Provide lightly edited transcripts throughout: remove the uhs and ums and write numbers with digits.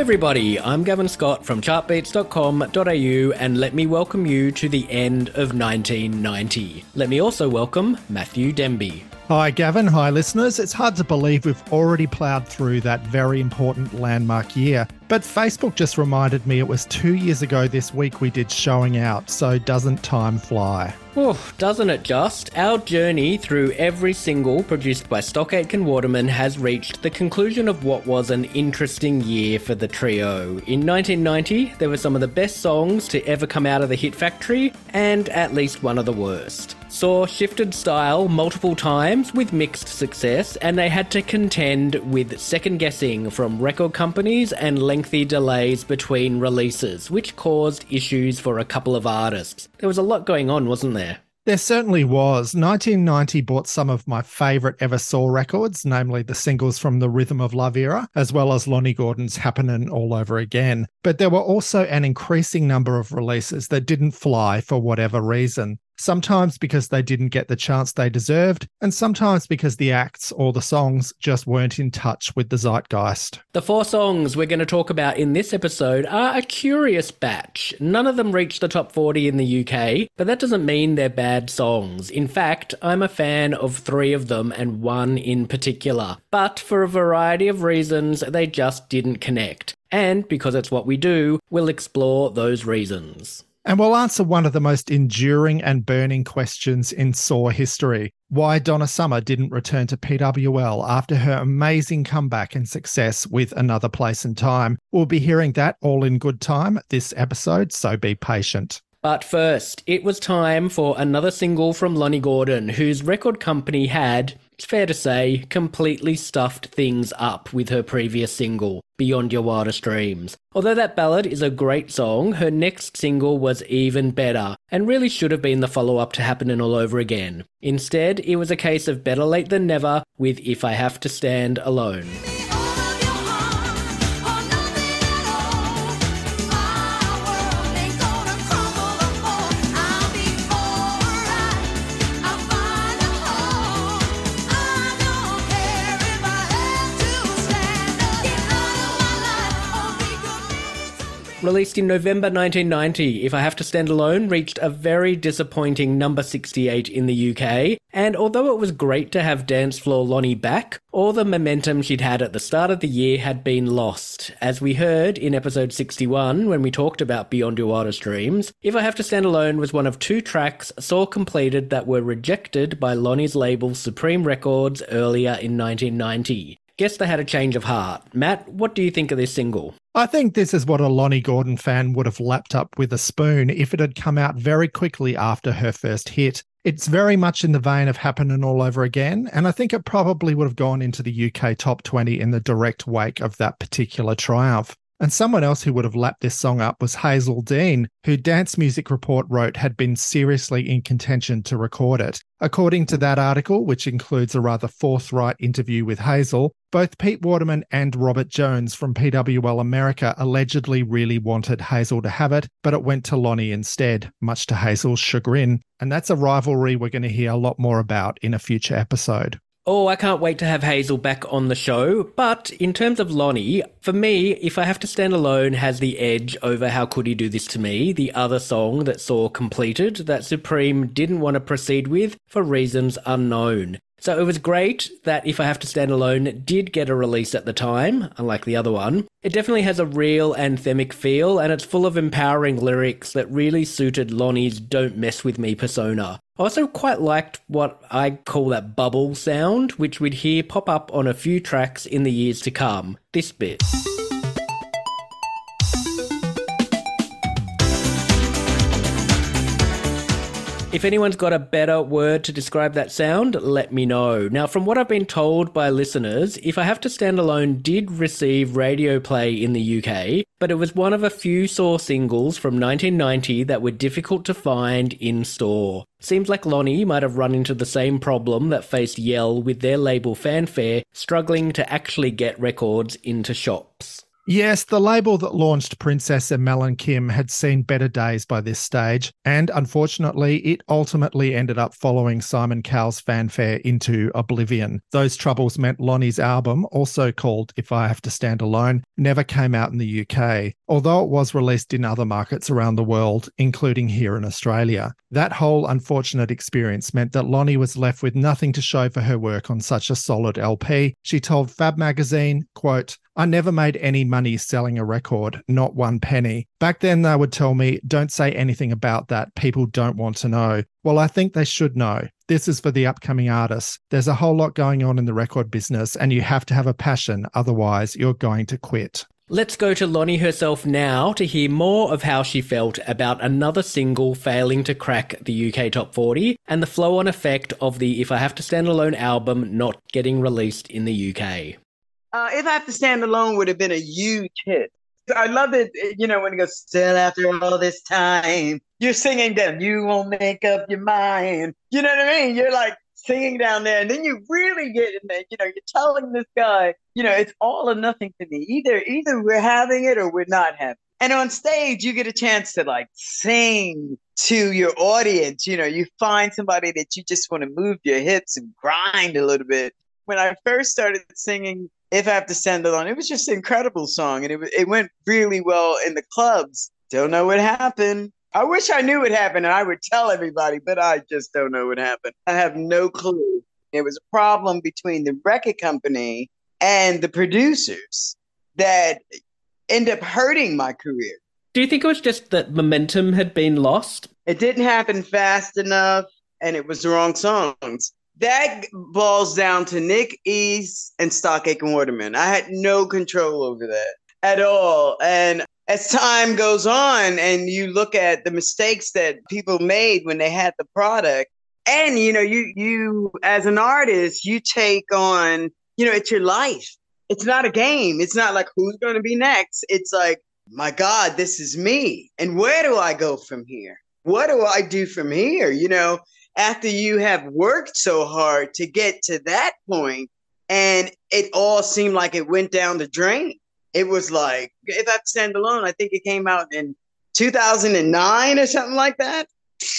everybody, I'm Gavin Scott from chartbeats.com.au and let me welcome you to the end of 1990. Let me also welcome Matthew Denby. Hi Gavin, hi listeners. It's hard to believe we've already ploughed through that very important landmark year. But Facebook just reminded me it was 2 years ago this week we did Showing Out, so doesn't time fly? Oh, doesn't it just? Our journey through every single produced by Stock Aitken Waterman has reached the conclusion of what was an interesting year for the trio. In 1990, there were some of the best songs to ever come out of the Hit Factory, and at least one of the worst. Saw shifted style multiple times with mixed success, and they had to contend with second guessing from record companies and lengthy delays between releases, which caused issues for a couple of artists. There was a lot going on, wasn't there? There certainly was. 1990 brought some of my favourite ever Saw records, namely the singles from the Rhythm of Love era, as well as Lonnie Gordon's Happenin' All Over Again. But there were also an increasing number of releases that didn't fly for whatever reason. Sometimes because they didn't get the chance they deserved, and sometimes because the acts or the songs just weren't in touch with the zeitgeist. The 4 songs we're going to talk about in this episode are a curious batch. None of them reached the top 40 in the UK, but that doesn't mean they're bad songs. In fact, I'm a fan of 3 of them and one in particular. But for a variety of reasons, they just didn't connect. And because it's what we do, we'll explore those reasons. And we'll answer one of the most enduring and burning questions in Saw history: why Donna Summer didn't return to PWL after her amazing comeback and success with Another Place and Time. We'll be hearing that all in good time this episode, so be patient. But first, it was time for another single from Lonnie Gordon, whose record company had, it's fair to say, completely stuffed things up with her previous single, Beyond Your Wildest Dreams. Although that ballad is a great song, her next single was even better, and really should have been the follow-up to Happenin' All Over Again. Instead, it was a case of better late than never with If I Have to Stand Alone. Released in November 1990, If I Have to Stand Alone reached a very disappointing number 68 in the UK, and although it was great to have Dance Floor Lonnie back, all the momentum she'd had at the start of the year had been lost. As we heard in episode 61 when we talked about Beyond Your Wildest Dreams, If I Have to Stand Alone was one of 2 tracks Saw completed that were rejected by Lonnie's label Supreme Records earlier in 1990. Guess they had a change of heart. Matt, what do you think of this single? I think this is what a Lonnie Gordon fan would have lapped up with a spoon if it had come out very quickly after her first hit. It's very much in the vein of Happenin' All Over Again, and I think it probably would have gone into the UK top 20 in the direct wake of that particular triumph. And someone else who would have lapped this song up was Hazel Dean, who Dance Music Report wrote had been seriously in contention to record it. According to that article, which includes a rather forthright interview with Hazel, both Pete Waterman and Robert Jones from PWL America allegedly really wanted Hazel to have it, but it went to Lonnie instead, much to Hazel's chagrin. And that's a rivalry we're going to hear a lot more about in a future episode. Oh, I can't wait to have Hazel back on the show, but in terms of Lonnie, for me, If I Have to Stand Alone has the edge over How Could He Do This to Me, the other song that Saw completed that Supreme didn't want to proceed with for reasons unknown. So it was great that If I Have to Stand Alone did get a release at the time, unlike the other one. It definitely has a real anthemic feel, and it's full of empowering lyrics that really suited Lonnie's Don't Mess With Me persona. I also quite liked what I call that bubble sound, which we'd hear pop up on a few tracks in the years to come. This bit. If anyone's got a better word to describe that sound, let me know. Now, from what I've been told by listeners, If I Have to Stand Alone did receive radio play in the UK, but it was one of a few Saw singles from 1990 that were difficult to find in store. Seems like Lonnie might have run into the same problem that faced Yell with their label Fanfare, struggling to actually get records into shops. Yes, the label that launched Princess and Mel and Kim had seen better days by this stage, and unfortunately, it ultimately ended up following Simon Cowell's fanfare into oblivion. Those troubles meant Lonnie's album, also called If I Have to Stand Alone, never came out in the UK, although it was released in other markets around the world, including here in Australia. That whole unfortunate experience meant that Lonnie was left with nothing to show for her work on such a solid LP. She told Fab magazine, quote, "I never made any money selling a record, not one penny. Back then they would tell me, don't say anything about that, people don't want to know. Well, I think they should know. This is for the upcoming artists. There's a whole lot going on in the record business and you have to have a passion, otherwise you're going to quit." Let's go to Lonnie herself now to hear more of how she felt about another single failing to crack the UK Top 40 and the flow-on effect of the If I Have to Stand Alone album not getting released in the UK. If I Have to Stand Alone would have been a huge hit. I love it, when it goes, still after all this time, you're singing down, you won't make up your mind. You know what I mean? You're like singing down there, and then you really get in there, you're telling this guy, it's all or nothing to me. Either we're having it or we're not having it. And on stage, you get a chance to like sing to your audience. You find somebody that you just want to move your hips and grind a little bit. When I first started singing If I Have to Stand Alone, it was just an incredible song. And it went really well in the clubs. Don't know what happened. I wish I knew what happened and I would tell everybody, but I just don't know what happened. I have no clue. It was a problem between the record company and the producers that ended up hurting my career. Do you think it was just that momentum had been lost? It didn't happen fast enough and it was the wrong songs. That boils down to Nick East and Stock Aitken Waterman. I had no control over that at all. And as time goes on and you look at the mistakes that people made when they had the product, and, you as an artist, you take on, it's your life. It's not a game. It's not like who's going to be next. It's like, my God, this is me. And where do I go from here? What do I do from here? After you have worked so hard to get to that point, and it all seemed like it went down the drain. It was like, If I Have to Stand Alone, I think it came out in 2009 or something like that.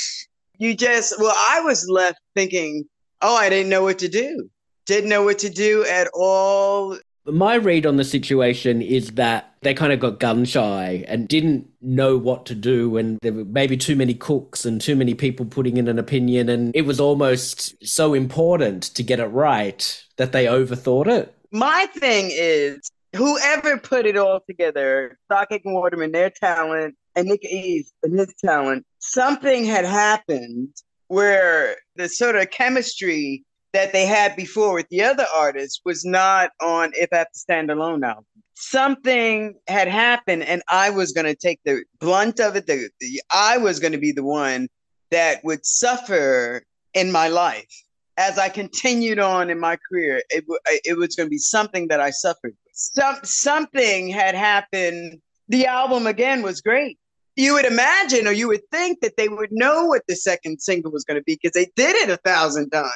I was left thinking, I didn't know what to do. Didn't know what to do at all. My read on the situation is that they kind of got gun shy and didn't know what to do, and there were maybe too many cooks and too many people putting in an opinion, and it was almost so important to get it right that they overthought it. My thing is, whoever put it all together, Stock Aitken Waterman, their talent, and Nick East and his talent, something had happened where the sort of chemistry that they had before with the other artists was not on If I Have to Stand Alone album. Something had happened and I was going to take the blunt of it. I was going to be the one that would suffer in my life. As I continued on in my career, it was going to be something that I suffered with. Something had happened. The album, again, was great. You would imagine or you would think that they would know what the second single was going to be because they did it 1,000 times.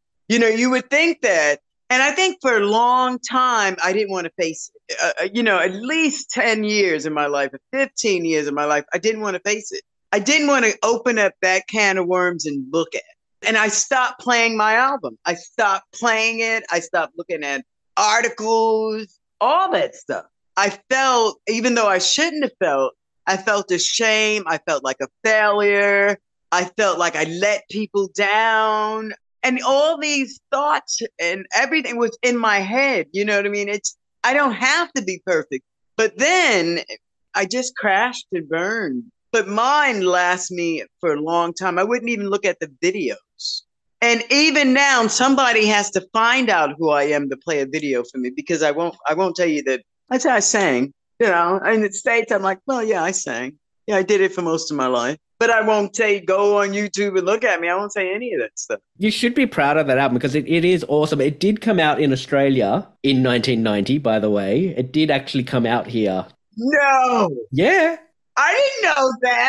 You would think that. And I think for a long time, I didn't want to face it. At least 10 years in my life, 15 years in my life, I didn't want to face it. I didn't want to open up that can of worms and look at it. And I stopped playing my album. I stopped playing it. I stopped looking at articles, all that stuff. I felt, even though I shouldn't have felt, I felt ashamed. I felt like a failure. I felt like I let people down. And all these thoughts and everything was in my head. You know what I mean? I don't have to be perfect. But then I just crashed and burned. But mine lasts me for a long time. I wouldn't even look at the videos. And even now, somebody has to find out who I am to play a video for me because I won't tell you that. I say I sang. In the States, I'm like, well, yeah, I sang. Yeah, I did it for most of my life. But I won't say go on YouTube and look at me. I won't say any of that stuff. You should be proud of that album because it is awesome. It did come out in Australia in 1990, by the way. It did actually come out here. No. Yeah. I didn't know that.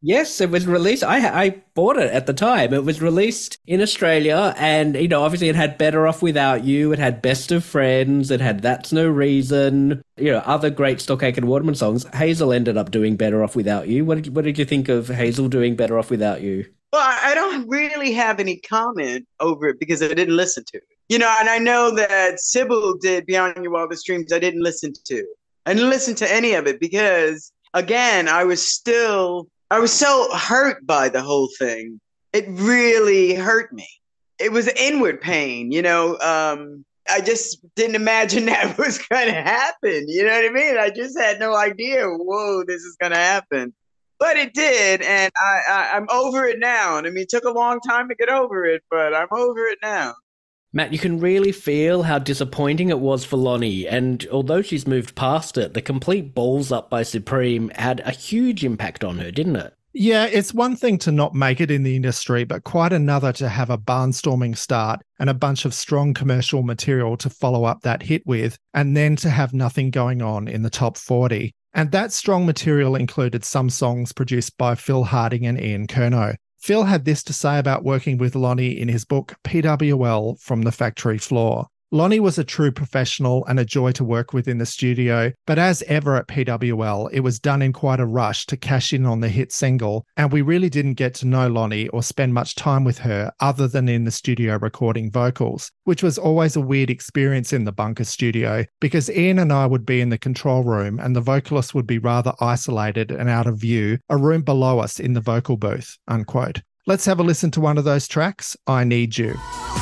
Yes, it was released. I bought it at the time. It was released in Australia, and obviously it had Better Off Without You. It had Best of Friends. It had That's No Reason. Other great Stockacre and Waterman songs. Hazel ended up doing Better Off Without You. What did you think of Hazel doing Better Off Without You? Well, I don't really have any comment over it because I didn't listen to it. And I know that Sybil did Beyond Your Wildest Dreams. I didn't listen to. I didn't listen to any of it because, again, I was so hurt by the whole thing. It really hurt me. It was inward pain, I just didn't imagine that was going to happen. You know what I mean? I just had no idea, whoa, this is going to happen. But it did, and I'm over it now. And I mean, it took a long time to get over it, but I'm over it now. Matt, you can really feel how disappointing it was for Lonnie, and although she's moved past it, the complete balls up by Supreme had a huge impact on her, didn't it? Yeah, it's one thing to not make it in the industry, but quite another to have a barnstorming start and a bunch of strong commercial material to follow up that hit with, and then to have nothing going on in the top 40. And that strong material included some songs produced by Phil Harding and Ian Curnow. Phil had this to say about working with Lonnie in his book PWL From the Factory Floor. Lonnie was a true professional and a joy to work with in the studio, but as ever at PWL, it was done in quite a rush to cash in on the hit single, and we really didn't get to know Lonnie or spend much time with her other than in the studio recording vocals, which was always a weird experience in the bunker studio because Ian and I would be in the control room and the vocalist would be rather isolated and out of view, a room below us in the vocal booth, unquote. Let's have a listen to one of those tracks, I Need You.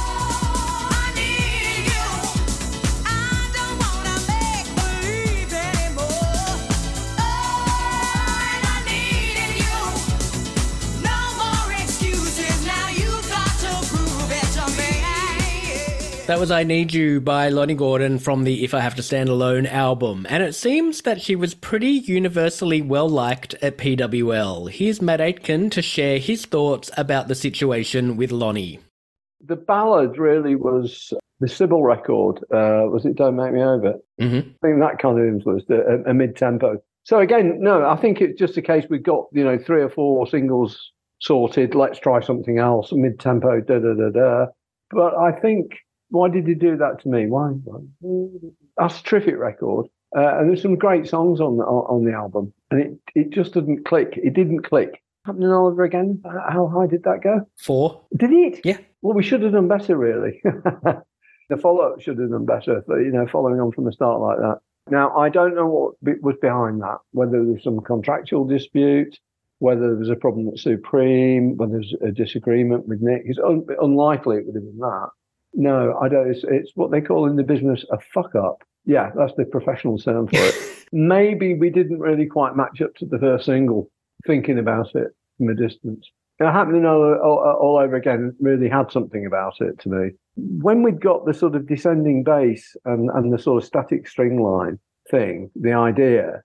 That was I Need You by Lonnie Gordon from the If I Have to Stand Alone album, and it seems that she was pretty universally well-liked at PWL. Here's Matt Aitken to share his thoughts about the situation with Lonnie. The ballad really was the Sybil record, was it Don't Make Me Over? Mm-hmm. I think that kind of influenced a mid-tempo. So again, no, I think it's just a case we've got, 3 or 4 singles sorted, let's try something else, mid-tempo, da-da-da-da. But I think... why did he do that to me? Why? That's a terrific record. And there's some great songs on the album. And it just didn't click. It didn't click. Happening all over again. How high did that go? 4. Did it? Yeah. Well, we should have done better, really. The follow-up should have done better, but, following on from the start like that. Now, I don't know what was behind that, whether there was some contractual dispute, whether there was a problem at Supreme, whether there was a disagreement with Nick. It's unlikely it would have been that. No, I don't. It's what they call in the business a fuck up. Yeah, that's the professional term for it. Maybe we didn't really quite match up to the first single, thinking about it from a distance. Happening all over again really had something about it to me. When we'd got the sort of descending bass and the sort of static string line thing, the idea,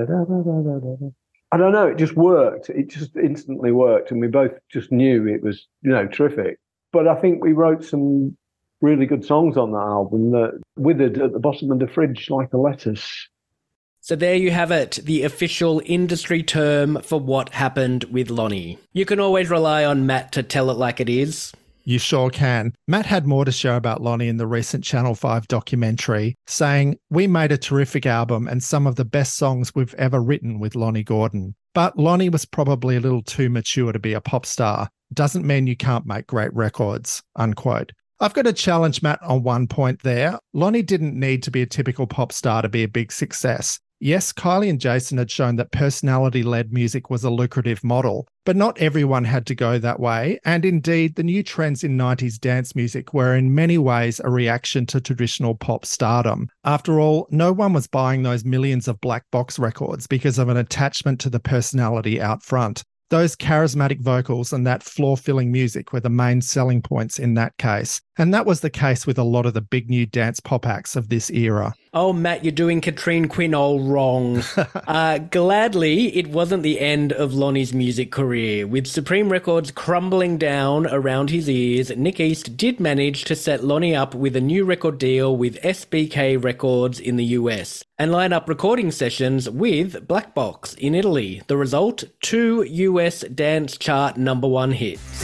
I don't know, it just worked. It just instantly worked. And we both just knew it was, terrific. But I think we wrote some really good songs on that album that withered at the bottom of the fridge like a lettuce. So there you have it, the official industry term for what happened with Lonnie. You can always rely on Matt to tell it like it is. You sure can. Matt had more to share about Lonnie in the recent Channel 5 documentary, saying, "We made a terrific album and some of the best songs we've ever written with Lonnie Gordon. But Lonnie was probably a little too mature to be a pop star. Doesn't mean you can't make great records," unquote. I've got to challenge Matt on one point there. Lonnie didn't need to be a typical pop star to be a big success. Yes, Kylie and Jason had shown that personality-led music was a lucrative model, but not everyone had to go that way. And indeed, the new trends in 90s dance music were in many ways a reaction to traditional pop stardom. After all, no one was buying those millions of black box records because of an attachment to the personality out front. Those charismatic vocals and that floor-filling music were the main selling points in that case. And that was the case with a lot of the big new dance pop acts of this era. Oh, Matt, you're doing Katrine Quinn all wrong. Gladly, it wasn't the end of Lonnie's music career. With Supreme Records crumbling down around his ears, Nick East did manage to set Lonnie up with a new record deal with SBK Records in the US and line up recording sessions with Black Box in Italy. The result, 2 US dance chart #1 hits.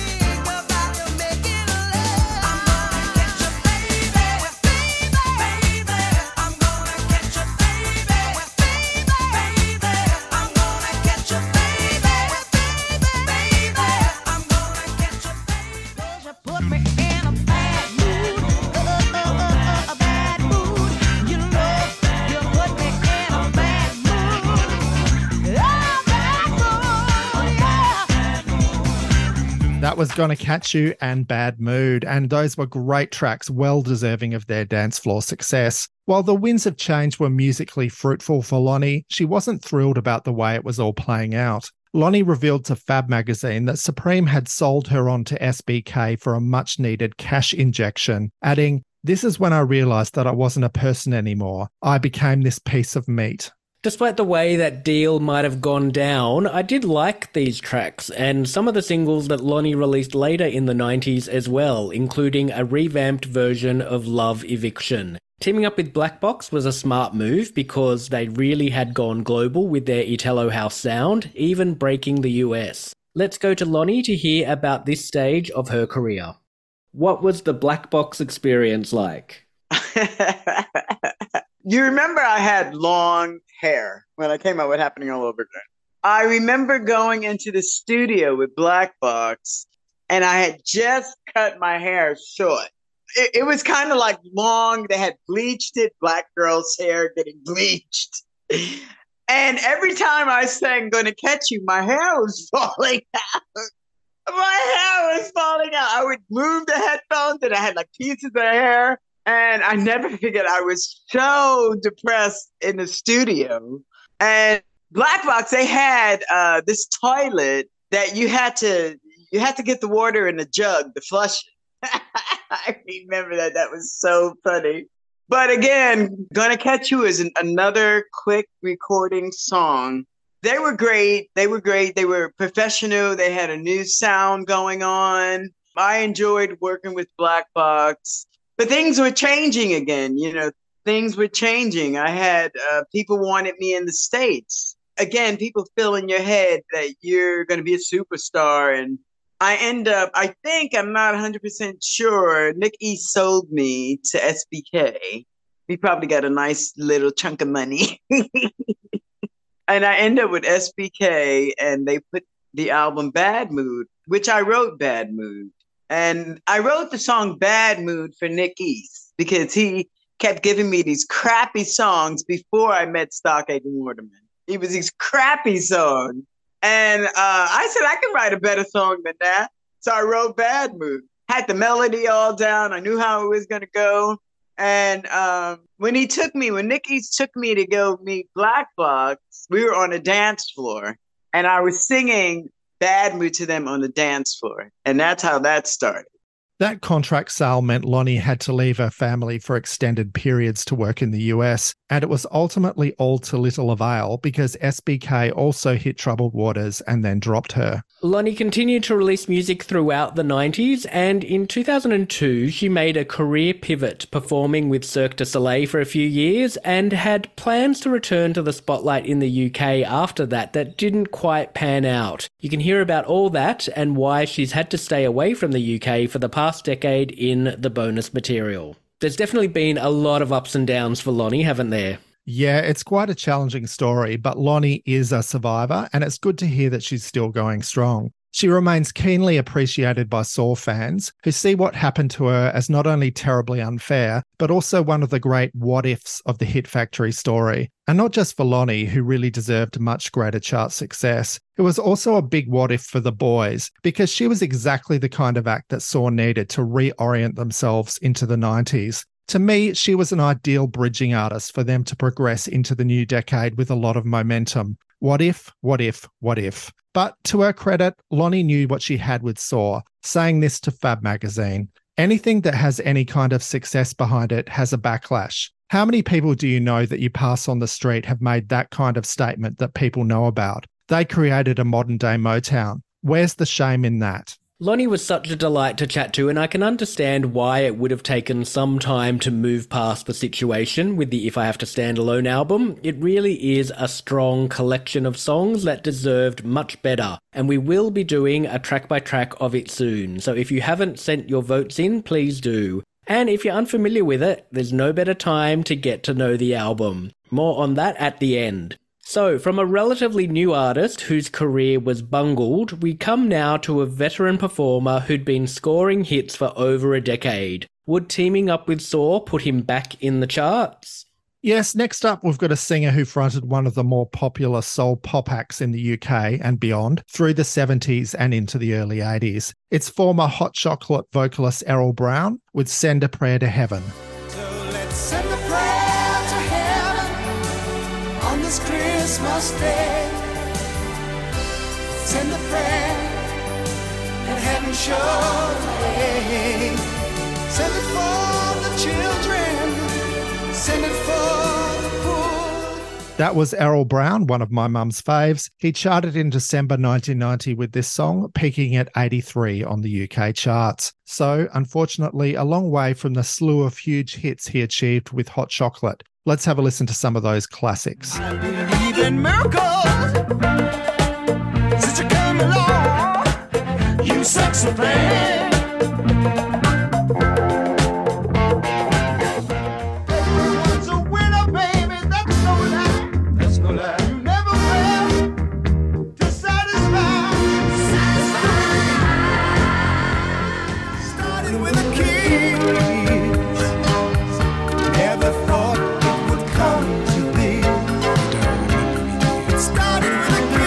That was Gonna Catch You and Bad Mood, and those were great tracks, well deserving of their dance floor success. While the winds of change were musically fruitful for Lonnie, she wasn't thrilled about the way it was all playing out. Lonnie revealed to Fab magazine that Supreme had sold her on to SBK for a much-needed cash injection, adding, "This is when I realised that I wasn't a person anymore. I became this piece of meat." Despite the way that deal might have gone down, I did like these tracks and some of the singles that Lonnie released later in the 90s as well, including a revamped version of Love Eviction. Teaming up with Black Box was a smart move because they really had gone global with their Italo house sound, even breaking the US. Let's go to Lonnie to hear about this stage of her career. What was the Black Box experience like? You remember I had long hair when I came out with Happening All Over Again. I remember going into the studio with Black Box and I had just cut my hair short. It was kind of like long. They had bleached it, black girl's hair getting bleached. And every time I sang Gonna Catch You, my hair was falling out. My hair was falling out. I would move the headphones and I had like pieces of hair. And I never figured I was so depressed in the studio. And Black Box, they had this toilet that you had to get the water in the jug to flush it. I remember that. That was so funny. But again, Gonna Catch You is another quick recording song. They were great. They were professional. They had a new sound going on. I enjoyed working with Black Box. But things were changing again, things were changing. I had people wanted me in the States. Again, people fill in your head that you're going to be a superstar. And I end up, I think, I'm not 100% sure, Nick East sold me to SBK. He probably got a nice little chunk of money. And I end up with SBK and they put the album Bad Mood, which I wrote Bad Mood. And I wrote the song Bad Mood for Nick East because he kept giving me these crappy songs before I met Stockade and Waterman. It was these crappy songs. And I said, I can write a better song than that. So I wrote Bad Mood. Had the melody all down. I knew how it was going to go. And when Nick East took me to go meet Black Box, we were on a dance floor. And I was singing Bad Mood to them on the dance floor. And that's how that started. That contract sale meant Lonnie had to leave her family for extended periods to work in the US, and it was ultimately all to little avail because SBK also hit troubled waters and then dropped her. Lonnie continued to release music throughout the 90s, and in 2002 she made a career pivot, performing with Cirque du Soleil for a few years and had plans to return to the spotlight in the UK after that didn't quite pan out. You can hear about all that and why she's had to stay away from the UK for the past decade in the bonus material. There's definitely been a lot of ups and downs for Lonnie, haven't there? Yeah, it's quite a challenging story, but Lonnie is a survivor, and it's good to hear that she's still going strong. She remains keenly appreciated by Saw fans, who see what happened to her as not only terribly unfair, but also one of the great what-ifs of the Hit Factory story. And not just for Lonnie, who really deserved much greater chart success. It was also a big what-if for the boys, because she was exactly the kind of act that Saw needed to reorient themselves into the 90s. To me, she was an ideal bridging artist for them to progress into the new decade with a lot of momentum. What if, what if, what if? But to her credit, Lonnie knew what she had with Saw, saying this to Fab magazine. Anything that has any kind of success behind it has a backlash. How many people do you know that you pass on the street have made that kind of statement that people know about? They created a modern-day Motown. Where's the shame in that? Lonnie was such a delight to chat to, and I can understand why it would have taken some time to move past the situation with the If I Have to Stand Alone album. It really is a strong collection of songs that deserved much better, and we will be doing a track-by-track of it soon, so if you haven't sent your votes in, please do. And if you're unfamiliar with it, there's no better time to get to know the album. More on that at the end. So, from a relatively new artist whose career was bungled, we come now to a veteran performer who'd been scoring hits for over a decade. Would teaming up with Saw put him back in the charts? Yes, next up, we've got a singer who fronted one of the more popular soul pop acts in the UK and beyond through the 70s and into the early 80s. It's former Hot Chocolate vocalist Errol Brown with Send a Prayer to Heaven. So let's send a prayer to heaven on this Christmas day. Send a prayer and heaven show the way. Send it for the children, send it for the poor. That was Errol Brown, one of my mum's faves. He charted in December 1990 with this song, peaking at 83 on the UK charts. So, unfortunately, a long way from the slew of huge hits he achieved with Hot Chocolate. Let's have a listen to some of those classics. I believe in miracles. Since you come along, you sexy thing. Everyone's a winner, baby. That's no lie. That's no lie. You never fail to satisfy. Started with a kiss. Never thought it would come to this. It started with a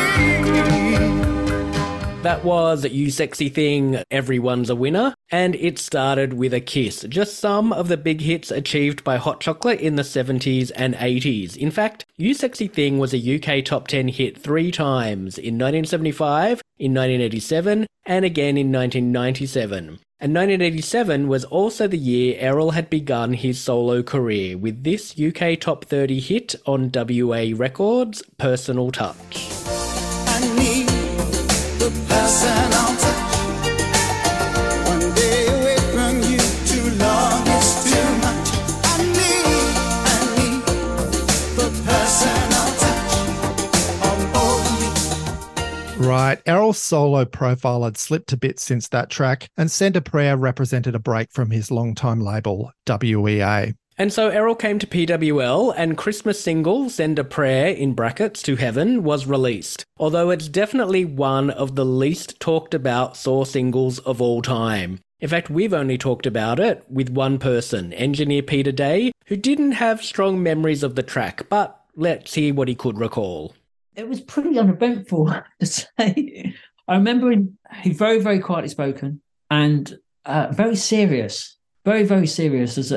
kiss. That was You Sexy Thing, Everyone's a Winner, and it started with a kiss. Just some of the big hits achieved by Hot Chocolate in the 70s and 80s. In fact, You Sexy Thing was a UK top 10 hit 3 times, in 1975, in 1987, and again in 1997. And 1987 was also the year Errol had begun his solo career with this UK top 30 hit on WA Records, Personal Touch. I need the personal touch. One day away from you, too long is too much. I need the personal touch of only. Right, Errol's solo profile had slipped a bit since that track, and Send a Prayer represented a break from his longtime label, WEA. And so Errol came to PWL, and Christmas single Send a Prayer in brackets to Heaven was released, although it's definitely one of the least talked about Saw singles of all time. In fact, we've only talked about it with one person, engineer Peter Day, who didn't have strong memories of the track, but let's hear what he could recall. It was pretty uneventful, to say. I remember he very, very quietly spoken and very serious. Very, very serious as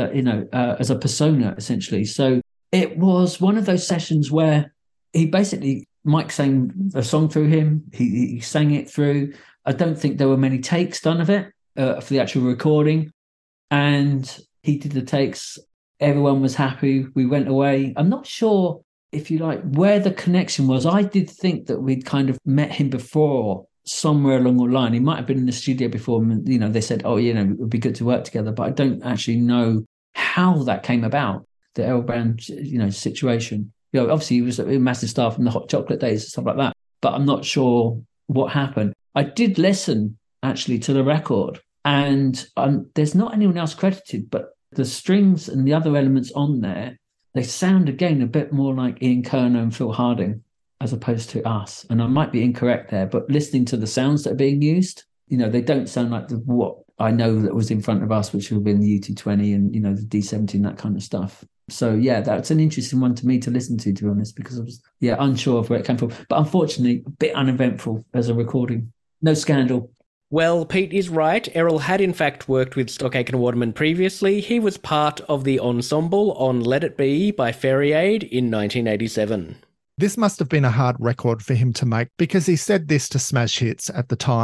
a persona, essentially. So it was one of those sessions where he basically, Mike sang a song through him. He sang it through. I don't think there were many takes done of it for the actual recording. And he did the takes. Everyone was happy. We went away. I'm not sure, if you like, where the connection was. I did think that we'd kind of met him before, somewhere along the line. He might have been in the studio before, and they said, oh, it would be good to work together, but I don't actually know how that came about, the Errol Brown situation. Obviously he was a massive star from the Hot Chocolate days and stuff like that, but I'm not sure what happened. I did listen actually to the record, and there's not anyone else credited, but the strings and the other elements on there, they sound again a bit more like Ian Kerner and Phil Harding as opposed to us. And I might be incorrect there, but listening to the sounds that are being used, they don't sound like what I know that was in front of us, which would have been the UT20 and, the D70 and that kind of stuff. So, yeah, that's an interesting one to me to listen to be honest, because I was, unsure of where it came from. But unfortunately, a bit uneventful as a recording. No scandal. Well, Pete is right. Errol had in fact worked with Stock Aitken Waterman previously. He was part of the ensemble on Let It Be by Fairy Aid in 1987. This must have been a hard record for him to make because he said this to Smash Hits at the time.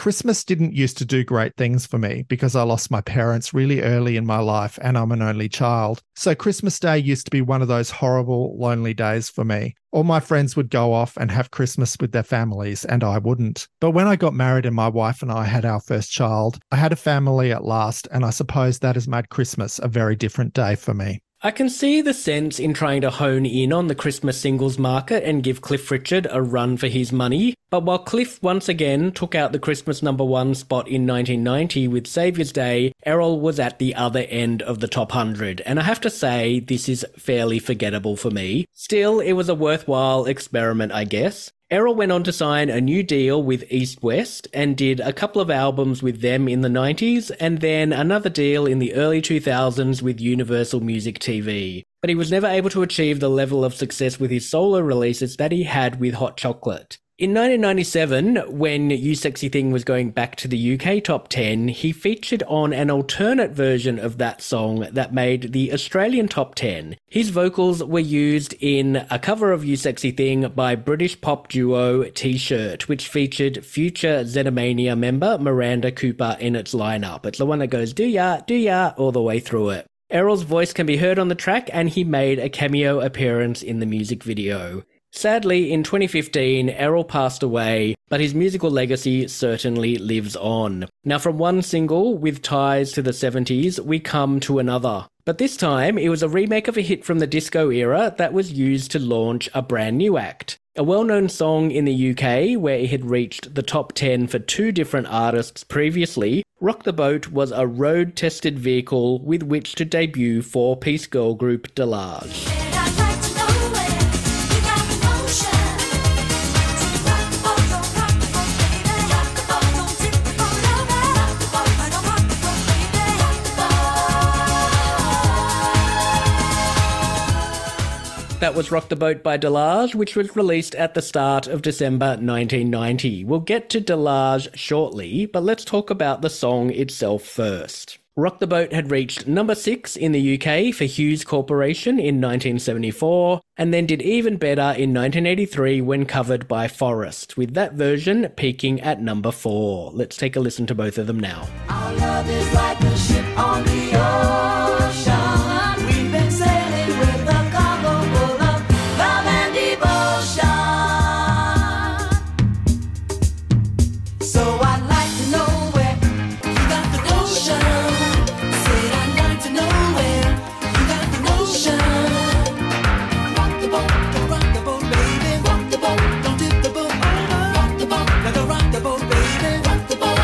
Christmas didn't used to do great things for me because I lost my parents really early in my life and I'm an only child. So Christmas Day used to be one of those horrible, lonely days for me. All my friends would go off and have Christmas with their families and I wouldn't. But when I got married and my wife and I had our first child, I had a family at last, and I suppose that has made Christmas a very different day for me. I can see the sense in trying to hone in on the Christmas singles market and give Cliff Richard a run for his money, but while Cliff once again took out the Christmas #1 spot in 1990 with Saviour's Day, Errol was at the other end of the top 100, and I have to say this is fairly forgettable for me. Still, it was a worthwhile experiment, I guess. Errol went on to sign a new deal with East West and did a couple of albums with them in the 90s and then another deal in the early 2000s with Universal Music TV. But he was never able to achieve the level of success with his solo releases that he had with Hot Chocolate. In 1997, when You Sexy Thing was going back to the UK top 10, he featured on an alternate version of that song that made the Australian top 10. His vocals were used in a cover of You Sexy Thing by British pop duo T-Shirt, which featured future Xenomania member Miranda Cooper in its lineup. It's the one that goes do ya, all the way through it. Errol's voice can be heard on the track, and he made a cameo appearance in the music video. Sadly, in 2015, Errol passed away, but his musical legacy certainly lives on. Now, from one single with ties to the 70s, we come to another. But this time, it was a remake of a hit from the disco era that was used to launch a brand new act. A well-known song in the UK, where it had reached the top 10 for 2 different artists previously, Rock the Boat was a road-tested vehicle with which to debut 4-piece girl group Delage. That was Rock the Boat by Delage, which was released at the start of December 1990. We'll get to Delage shortly, but let's talk about the song itself first. Rock the Boat had reached number 6 in the UK for Hughes Corporation in 1974, and then did even better in 1983 when covered by Forrest, with that version peaking at number 4. Let's take a listen to both of them now. Our love is like a ship on the ocean. We've been sailing with a cargo full of love and devotion. So I'd like to know where you got the notion. Said I'd like to know where you got the notion. Rock the boat, don't rock the boat, baby. Rock the boat, don't tip the boat over. Rock the boat, now go rock the boat, baby. Rock the boat.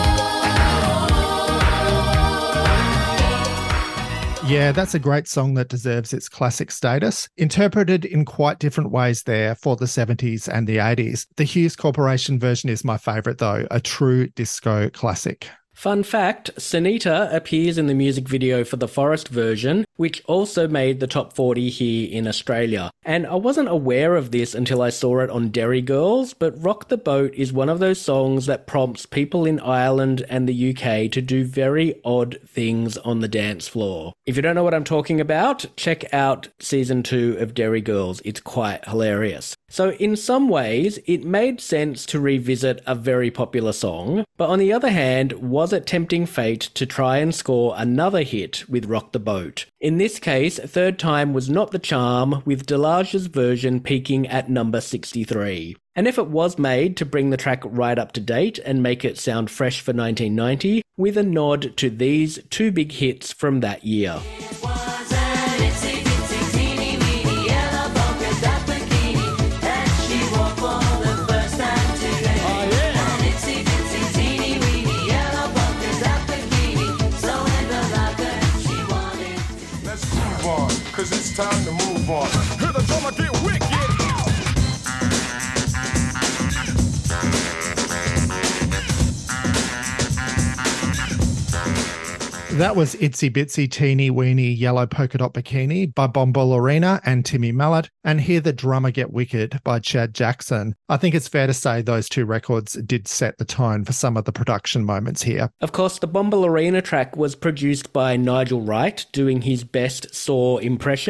Yeah, that's a great song that deserves its classic status. Interpreted in quite different ways there for the 70s and the 80s. The Hughes Corporation version is my favourite though, a true disco classic. Fun fact, Sunita appears in the music video for the Forrest version, which also made the top 40 here in Australia. And I wasn't aware of this until I saw it on Derry Girls, but Rock the Boat is one of those songs that prompts people in Ireland and the UK to do very odd things on the dance floor. If you don't know what I'm talking about, check out season 2 of Derry Girls. It's quite hilarious. So in some ways, it made sense to revisit a very popular song, but on the other hand, was it tempting fate to try and score another hit with Rock the Boat? In this case, third time was not the charm, with Delage's version peaking at number 63. An effort was made to bring the track right up to date and make it sound fresh for 1990, with a nod to these 2 big hits from that year. It was an itsy bitsy teeny weeny yellow polka dot bikini that she wore for the first time today. An itsy bitsy teeny weeny yellow polka dot bikini, so in the locker she wanted. Let's move on, cause it's time to move on. Hear the drummer get wicked. That was Itsy Bitsy Teeny Weeny Yellow Polka Dot Bikini by Bombolurina and Timmy Mallet, and Hear the Drummer Get Wicked by Chad Jackson. I think it's fair to say those 2 records did set the tone for some of the production moments here. Of course, the Bombolurina track was produced by Nigel Wright, doing his best Saw impression,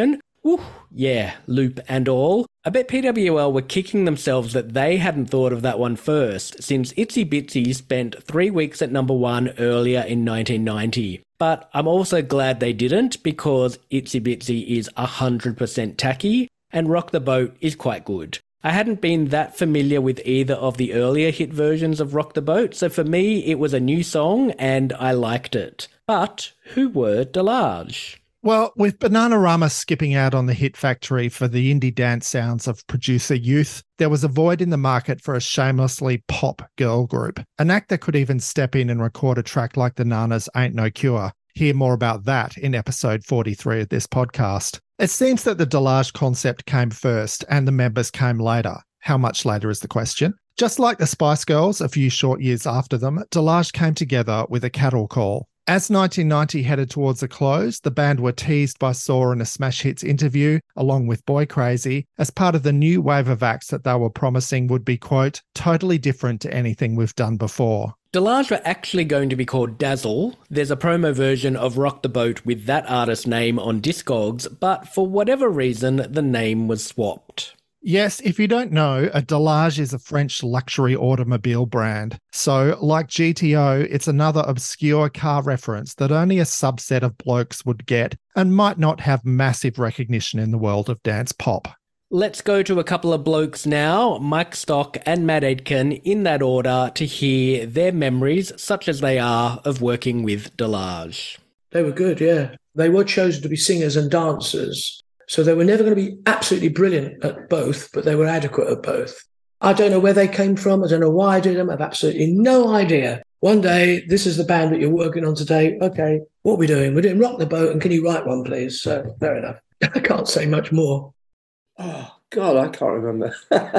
Whew, yeah, loop and all. I bet PWL were kicking themselves that they hadn't thought of that one first, since Itsy Bitsy spent 3 weeks at number 1 earlier in 1990. But I'm also glad they didn't, because Itsy Bitsy is 100% tacky, and Rock the Boat is quite good. I hadn't been that familiar with either of the earlier hit versions of Rock the Boat, so for me it was a new song and I liked it. But who were Delage? Well, with Bananarama skipping out on the Hit Factory for the indie dance sounds of producer Youth, there was a void in the market for a shamelessly pop girl group. An act that could even step in and record a track like the Nanas' Ain't No Cure. Hear more about that in episode 43 of this podcast. It seems that the Delage concept came first and the members came later. How much later is the question? Just like the Spice Girls a few short years after them, Delage came together with a cattle call. As 1990 headed towards a close, the band were teased by Saw in a Smash Hits interview, along with Boy Crazy, as part of the new wave of acts that they were promising would be, quote, totally different to anything we've done before. Delage were actually going to be called Dazzle. There's a promo version of Rock the Boat with that artist's name on Discogs, but for whatever reason, the name was swapped. Yes, if you don't know, a Delage is a French luxury automobile brand. So, like GTO, it's another obscure car reference that only a subset of blokes would get and might not have massive recognition in the world of dance pop. Let's go to a couple of blokes now, Mike Stock and Matt Aitken, in that order, to hear their memories, such as they are, of working with Delage. They were good, yeah. They were chosen to be singers and dancers. So they were never going to be absolutely brilliant at both, but they were adequate at both. I don't know where they came from. I don't know why I did them. I have absolutely no idea. One day, this is the band that you're working on today. Okay, what are we doing? We're doing Rock the Boat, and can you write one, please? So, fair enough. I can't say much more. Oh, God, I can't remember.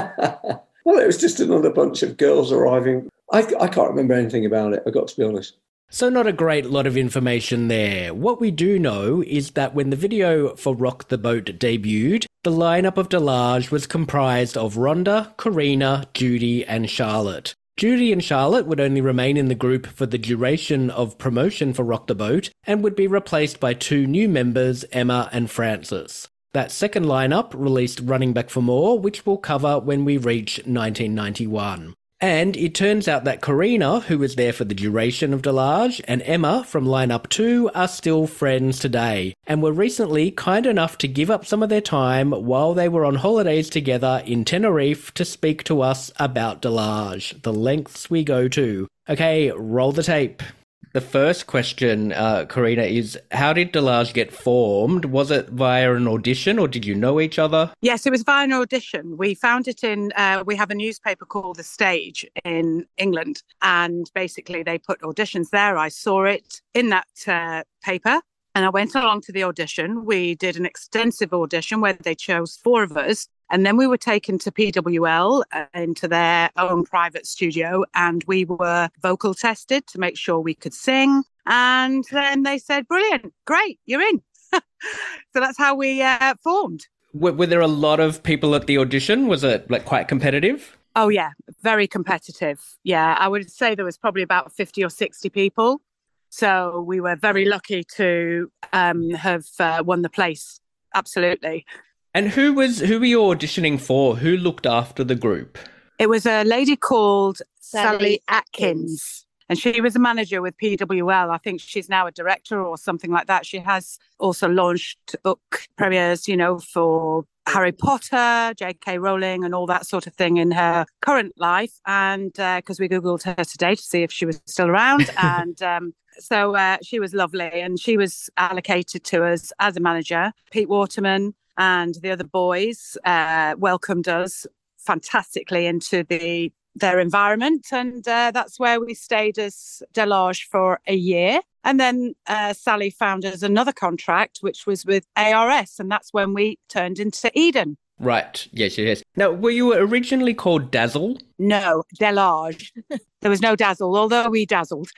Well, it was just another bunch of girls arriving. I can't remember anything about it, I've got to be honest. So not a great lot of information there. What we do know is that when the video for Rock the Boat debuted, the lineup of Delage was comprised of Rhonda, Karina, Judy and Charlotte. Judy and Charlotte would only remain in the group for the duration of promotion for Rock the Boat and would be replaced by 2 new members, Emma and Frances. That second lineup released Running Back for More, which we'll cover when we reach 1991. And it turns out that Karina, who was there for the duration of Delage, and Emma from lineup 2 are still friends today, and were recently kind enough to give up some of their time while they were on holidays together in Tenerife to speak to us about Delage, the lengths we go to. Okay, roll the tape. The first question, Karina, is how did Delage get formed? Was it via an audition or did you know each other? Yes, it was via an audition. We found it in, we have a newspaper called The Stage in England, and basically they put auditions there. I saw it in that paper and I went along to the audition. We did an extensive audition where they chose 4 of us. And then we were taken to PWL into their own private studio, and we were vocal tested to make sure we could sing. And then they said, brilliant, great, you're in. So that's how we formed. Were there a lot of people at the audition? Was it quite competitive? Oh, yeah, very competitive. Yeah, I would say there was probably about 50 or 60 people. So we were very lucky to have won the place. Absolutely. And who were you auditioning for? Who looked after the group? It was a lady called Sally Atkins, and she was a manager with PWL. I think she's now a director or something like that. She has also launched book premieres, for Harry Potter, J.K. Rowling and all that sort of thing in her current life. And because we Googled her today to see if she was still around. And so she was lovely, and she was allocated to us as a manager. Pete Waterman and the other boys welcomed us fantastically into their environment. And that's where we stayed as Delage for a year. And then Sally found us another contract, which was with ARS. And that's when we turned into Eden. Right. Yes. Now, were you originally called Dazzle? No, Delage. There was no Dazzle, although we dazzled.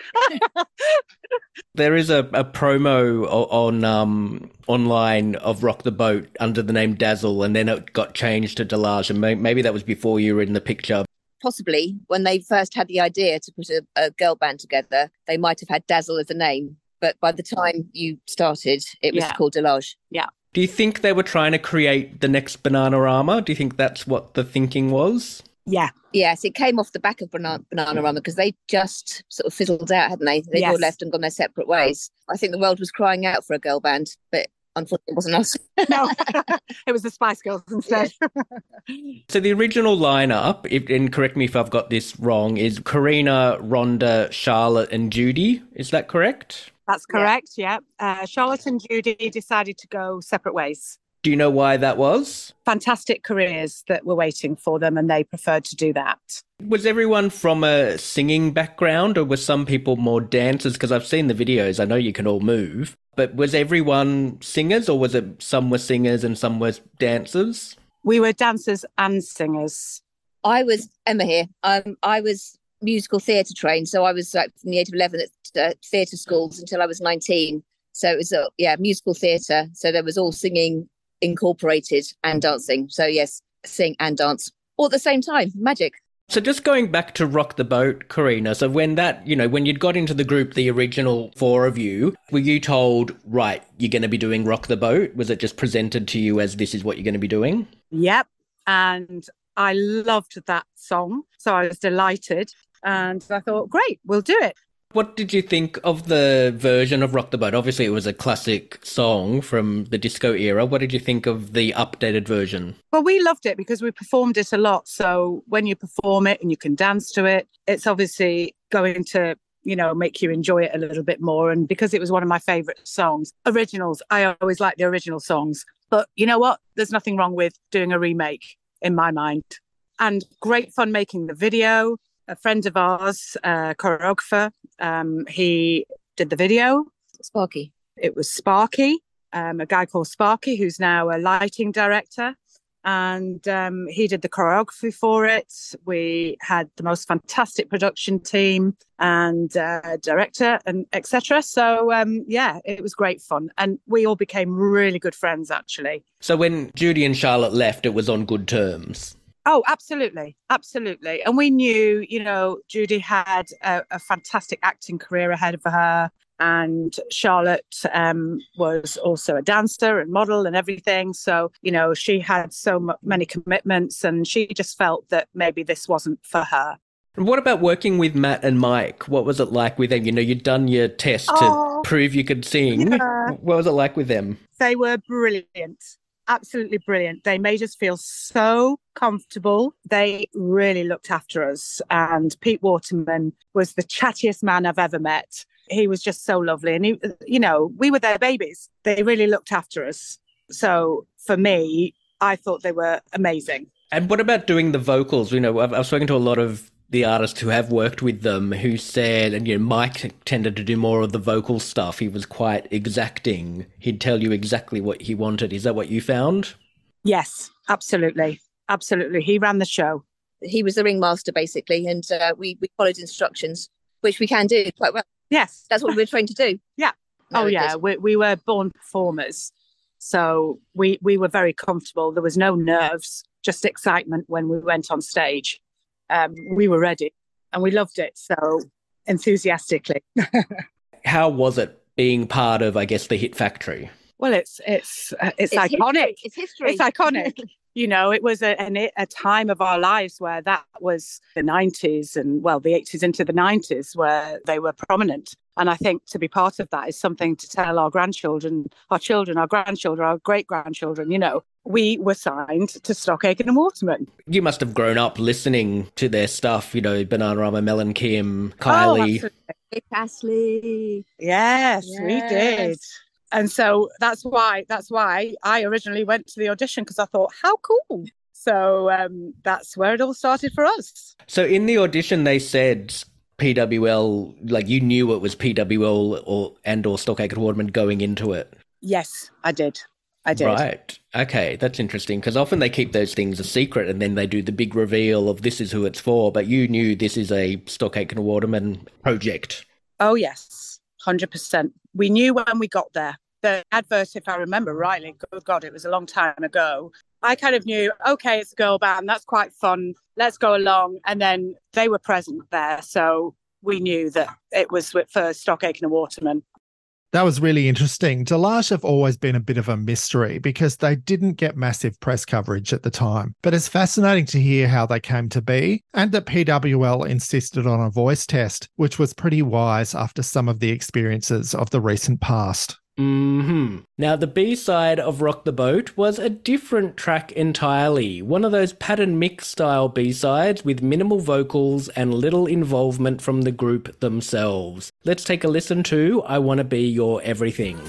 There is a promo on online of Rock the Boat under the name Dazzle, and then it got changed to Delage, and maybe that was before you were in the picture. Possibly, when they first had the idea to put a girl band together, they might have had Dazzle as a name. But by the time you started, it was called Delage. Yeah. Do you think they were trying to create the next Bananarama? Do you think that's what the thinking was? Yeah. Yes, it came off the back of Bananarama because they just sort of fizzled out, hadn't they? They'd all Yes. left and gone their separate ways. I think the world was crying out for a girl band, but unfortunately it wasn't us. No, it was the Spice Girls instead. So the original lineup, and correct me if I've got this wrong, is Karina, Rhonda, Charlotte, and Judy. Is that correct? That's correct, yeah. Charlotte and Judy decided to go separate ways. Do you know why that was? Fantastic careers that were waiting for them, and they preferred to do that. Was everyone from a singing background, or were some people more dancers? Because I've seen the videos, I know you can all move. But was everyone singers, or was it some were singers and some were dancers? We were dancers and singers. I was Emma here. I was musical theatre trained, so I was like from the age of 11 at theatre schools until I was 19. So it was musical theatre. So there was all singing incorporated and dancing. So yes, sing and dance all at the same time. Magic. So just going back to Rock the Boat, Karina, so when you'd got into the group, the original four of you, were you told, right, you're going to be doing Rock the Boat? Was it just presented to you as this is what you're going to be doing? Yep. And I loved that song. So I was delighted. And I thought, great, we'll do it. What did you think of the version of Rock the Boat? Obviously, it was a classic song from the disco era. What did you think of the updated version? Well, we loved it because we performed it a lot. So when you perform it and you can dance to it, it's obviously going to, make you enjoy it a little bit more. And because it was one of my favourite songs, originals, I always like the original songs. But you know what? There's nothing wrong with doing a remake in my mind. And great fun making the video. A friend of ours, choreographer, he did the video. Sparky. It was Sparky, a guy called Sparky, who's now a lighting director. And he did the choreography for it. We had the most fantastic production team and director and etc. So, it was great fun. And we all became really good friends, actually. So when Judy and Charlotte left, it was on good terms? Oh, absolutely. Absolutely. And we knew, Judy had a fantastic acting career ahead of her. And Charlotte was also a dancer and model and everything. So, she had so many commitments and she just felt that maybe this wasn't for her. And what about working with Matt and Mike? What was it like with them? You'd done your test to prove you could sing. Yeah. What was it like with them? They were brilliant. Absolutely brilliant. They made us feel so comfortable. They really looked after us. And Pete Waterman was the chattiest man I've ever met. He was just so lovely. And, we were their babies. They really looked after us. So for me, I thought they were amazing. And what about doing the vocals? I've spoken to a lot of the artists who have worked with them who said, and Mike tended to do more of the vocal stuff. He was quite exacting. He'd tell you exactly what he wanted. Is that what you found? Yes, absolutely. Absolutely. He ran the show. He was the ringmaster, basically, and we followed instructions, which we can do quite well. Yes. That's what we were trained to do. Yeah. We were born performers. So we were very comfortable. There was no nerves, just excitement when we went on stage. We were ready and we loved it. So enthusiastically. How was it being part of, I guess, the Hit Factory? Well, it's iconic. It's history. It's iconic. It was a time of our lives where that was the 90s and, the 80s into the 90s where they were prominent. And I think to be part of that is something to tell our grandchildren, our children, our grandchildren, our great-grandchildren, we were signed to Stock Aitken and Waterman. You must have grown up listening to their stuff, Bananarama, Mel and Kim, Kylie. Rick Astley. Yes, we did. And so that's why I originally went to the audition, because I thought, how cool. So that's where it all started for us. So in the audition, they said PWL, you knew it was PWL or Stock Aitken Waterman going into it? Yes, I did. Right. Okay, that's interesting, because often they keep those things a secret and then they do the big reveal of this is who it's for, but you knew this is a Stock Aitken Waterman project. Oh, yes, 100%. We knew when we got there. The advert, if I remember rightly, good God, it was a long time ago. I kind of knew, okay, it's a girl band. That's quite fun. Let's go along. And then they were present there. So we knew that it was for Stock Aitken and Waterman. That was really interesting. Delage have always been a bit of a mystery because they didn't get massive press coverage at the time. But it's fascinating to hear how they came to be and that PWL insisted on a voice test, which was pretty wise after some of the experiences of the recent past. Now, the B-side of Rock the Boat was a different track entirely. One of those pattern mix style B-sides with minimal vocals and little involvement from the group themselves. Let's take a listen to I Wanna Be Your Everything.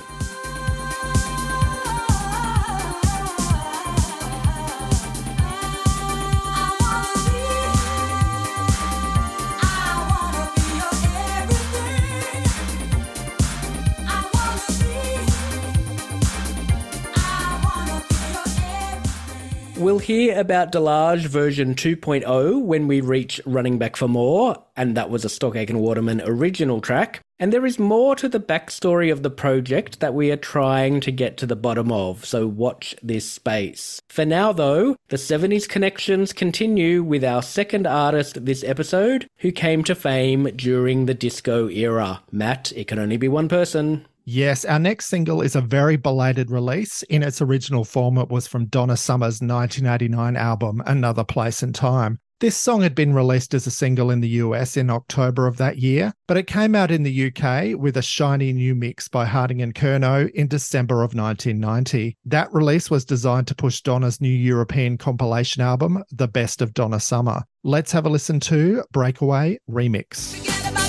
We'll hear about Delage version 2.0 when we reach Running Back for More, and that was a Stock Aitken Waterman original track. And there is more to the backstory of the project that we are trying to get to the bottom of, so watch this space. For now though, the 70s connections continue with our second artist this episode, who came to fame during the disco era. Matt, it can only be one person. Yes, our next single is a very belated release. In its original form, it was from Donna Summer's 1989 album, Another Place and Time. This song had been released as a single in the US in October of that year, but it came out in the UK with a shiny new mix by Harding and Curnow in December of 1990. That release was designed to push Donna's new European compilation album, The Best of Donna Summer. Let's have a listen to Breakaway Remix.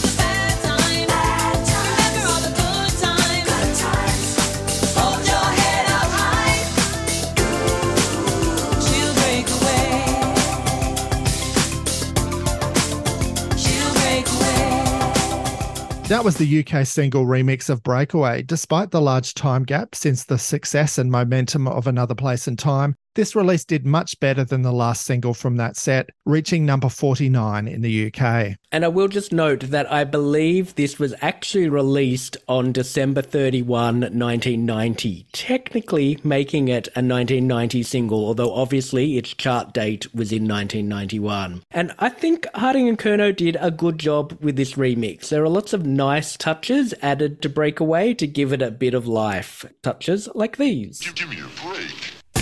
That was the UK single remix of Breakaway. Despite the large time gap since the success and momentum of Another Place and Time, this release did much better than the last single from that set, reaching number 49 in the UK. And I will just note that I believe this was actually released on December 31, 1990, technically making it a 1990 single, although obviously its chart date was in 1991. And I think Harding and Curnow did a good job with this remix. There are lots of nice touches added to Breakaway to give it a bit of life. Touches like these. Give me a break.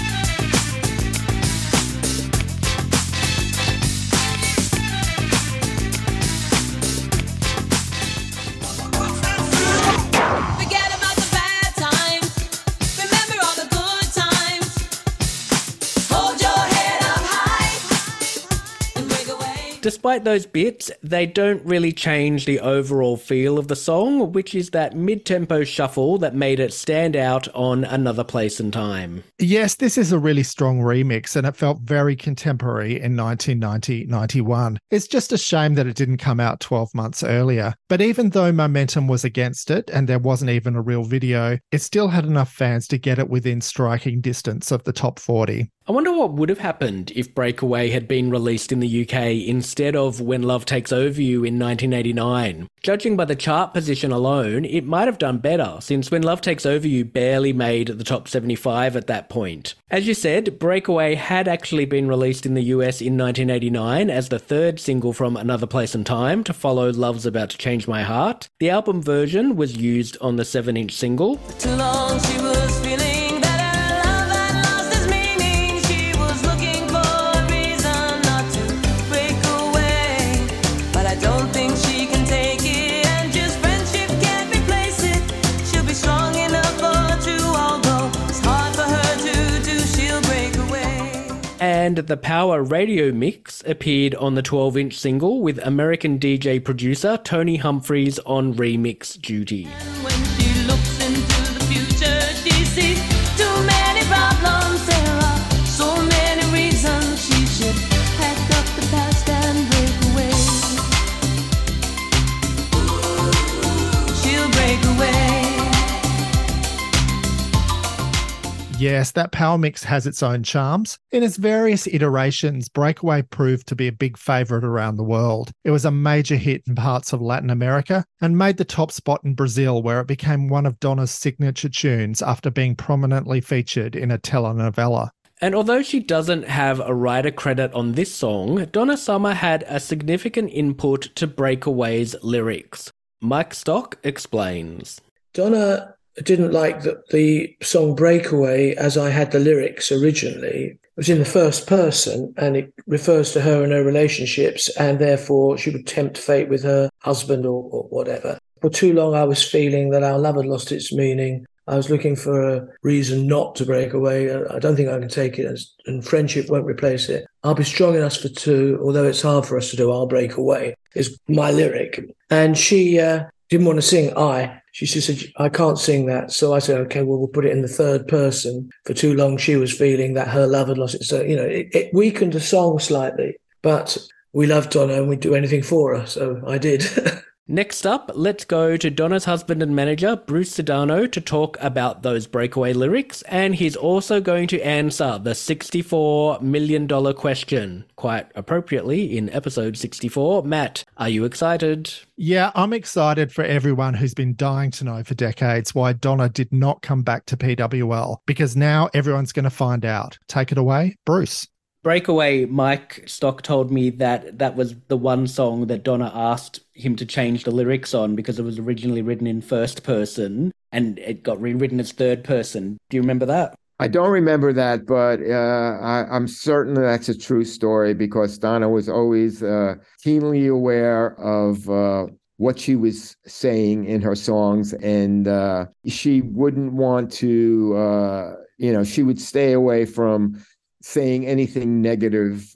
Despite those bits, they don't really change the overall feel of the song, which is that mid-tempo shuffle that made it stand out on Another Place and Time. Yes, this is a really strong remix and it felt very contemporary in 1990-91. It's just a shame that it didn't come out 12 months earlier. But even though momentum was against it and there wasn't even a real video, it still had enough fans to get it within striking distance of the top 40. I wonder what would have happened if Breakaway had been released in the UK instead of When Love Takes Over You in 1989. Judging by the chart position alone, it might have done better, since When Love Takes Over You barely made the top 75 at that point. As you said, Breakaway had actually been released in the US in 1989 as the third single from Another Place and Time to follow Love's About to Change My Heart. The album version was used on the 7-inch single. Too long she was feeling that her love had lost its meaning. She was looking for a reason not to break away. But I don't think she can take it, and just friendship can't replace it. She'll be strong enough for two, although it's hard for her to do, she'll break away. And the Power radio mix appeared on the 12-inch single with American DJ producer Tony Humphries on remix duty. When she looks into the future, she sees too many problems. There are so many reasons she should pack up the past and break away. She'll break away. Yes, that power mix has its own charms. In its various iterations, Breakaway proved to be a big favourite around the world. It was a major hit in parts of Latin America and made the top spot in Brazil, where it became one of Donna's signature tunes after being prominently featured in a telenovela. And although she doesn't have a writer credit on this song, Donna Summer had a significant input to Breakaway's lyrics. Mike Stock explains. Donna didn't like the song Breakaway as I had the lyrics originally. It was in the first person and it refers to her and her relationships, and therefore she would tempt fate with her husband or whatever. For too long, I was feeling that our love had lost its meaning. I was looking for a reason not to break away. I don't think I can take it, and friendship won't replace it. I'll be strong enough for two, although it's hard for us to do. I'll break away is my lyric. And she didn't want to sing I. She said, I can't sing that. So I said, okay, well, we'll put it in the third person. For too long, she was feeling that her love had lost it. So, it weakened the song slightly, but we loved Donna and we'd do anything for her. So I did. Next up, let's go to Donna's husband and manager, Bruce Sedano, to talk about those breakaway lyrics, and he's also going to answer the $64 million question, quite appropriately in episode 64. Matt, are you excited? Yeah, I'm excited for everyone who's been dying to know for decades why Donna did not come back to PWL, because now everyone's going to find out. Take it away, Bruce. Breakaway, Mike Stock told me that was the one song that Donna asked him to change the lyrics on because it was originally written in first person and it got rewritten as third person. Do you remember that? I don't remember that, but I'm certain that's a true story because Donna was always keenly aware of what she was saying in her songs, and she wouldn't want to, she would stay away from saying anything negative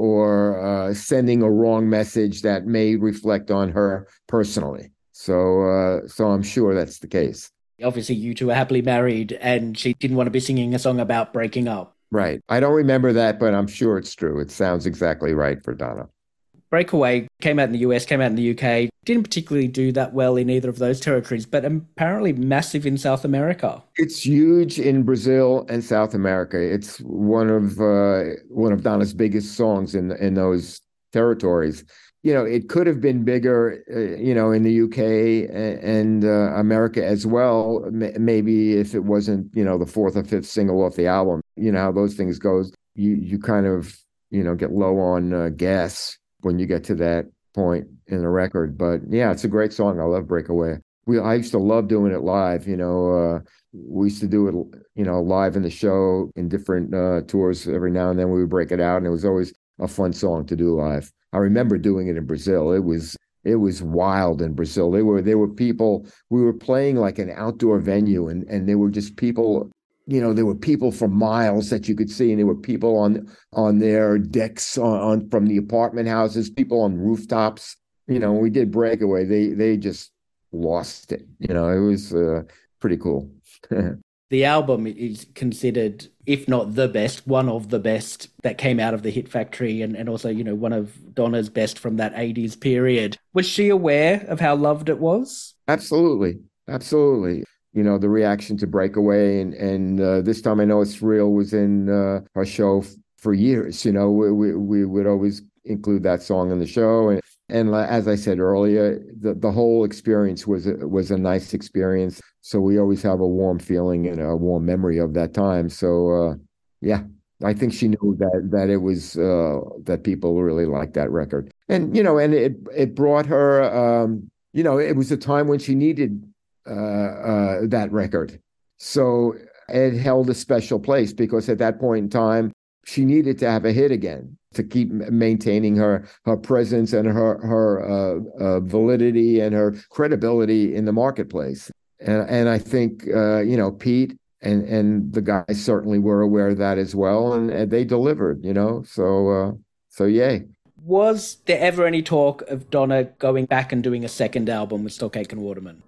or sending a wrong message that may reflect on her personally. So I'm sure that's the case. Obviously, you two are happily married, and she didn't want to be singing a song about breaking up. Right. I don't remember that, but I'm sure it's true. It sounds exactly right for Donna. Breakaway came out in the US, came out in the UK, didn't particularly do that well in either of those territories, but apparently massive in South America. It's huge in Brazil and South America. It's one of Donna's biggest songs in those territories. It could have been bigger, in the UK and America as well. Maybe if it wasn't, the fourth or fifth single off the album. You know how those things goes. You kind of, get low on gas when you get to that point in a record. But yeah, it's a great song. I love Breakaway. I used to love doing it live. We used to do it, live in the show in different tours. Every now and then we would break it out, and it was always a fun song to do live. I remember doing it in Brazil. It was wild in Brazil. There were people. We were playing like an outdoor venue, and there were just people. There were people for miles that you could see, and there were people on their decks on from the apartment houses, people on rooftops. When we did Breakaway, they just lost it. It was pretty cool. The album is considered, if not the best, one of the best that came out of the Hit Factory, and also, one of Donna's best from that 80s period. Was she aware of how loved it was? Absolutely. Absolutely. The reaction to Breakaway and this time I Know It's Real was in our show for years. We would always include that song in the show. And as I said earlier, the whole experience was a nice experience. So we always have a warm feeling and a warm memory of that time. So, yeah, I think she knew that it was that people really liked that record. And, and it brought her, it was a time when she needed that record. So it held a special place because at that point in time, she needed to have a hit again to keep maintaining her presence and her validity and her credibility in the marketplace. And I think, Pete and the guys certainly were aware of that as well. And they delivered, so yay. Was there ever any talk of Donna going back and doing a second album with Stockake and Waterman?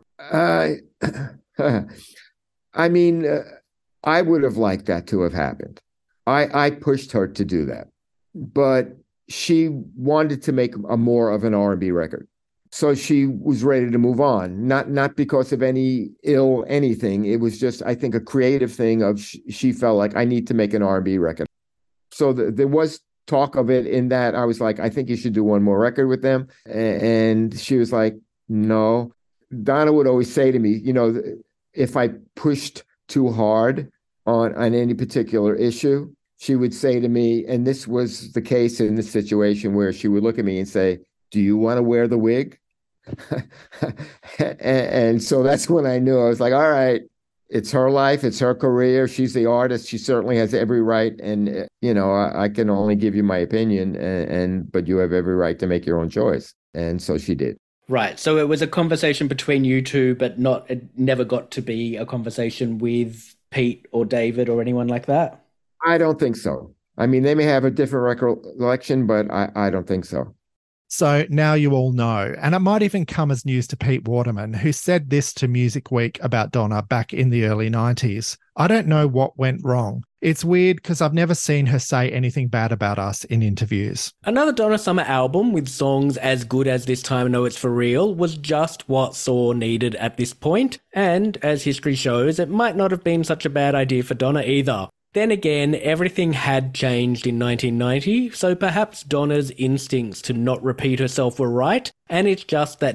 I mean, I would have liked that to have happened. I pushed her to do that, but she wanted to make a more of an R&B record. So she was ready to move on, not because of any ill anything. It was just, I think, a creative thing of she felt like I need to make an R&B record. So there was talk of it in that I was like, I think you should do one more record with them. And she was like, no. Donna would always say to me, if I pushed too hard on any particular issue, she would say to me, and this was the case in this situation where she would look at me and say, do you want to wear the wig? and so that's when I knew. I was like, all right, it's her life, it's her career. She's the artist. She certainly has every right. And, I can only give you my opinion, but you have every right to make your own choice. And so she did. Right. So it was a conversation between you two, but it never got to be a conversation with Pete or David or anyone like that? I don't think so. I mean, they may have a different recollection, but I don't think so. So now you all know, and it might even come as news to Pete Waterman, who said this to Music Week about Donna back in the early 90s. I don't know what went wrong. It's weird because I've never seen her say anything bad about us in interviews. Another Donna Summer album with songs as good as This Time I Know It's For Real was just what Saw needed at this point, and as history shows, it might not have been such a bad idea for Donna either. Then again, everything had changed in 1990, so perhaps Donna's instincts to not repeat herself were right, and it's just that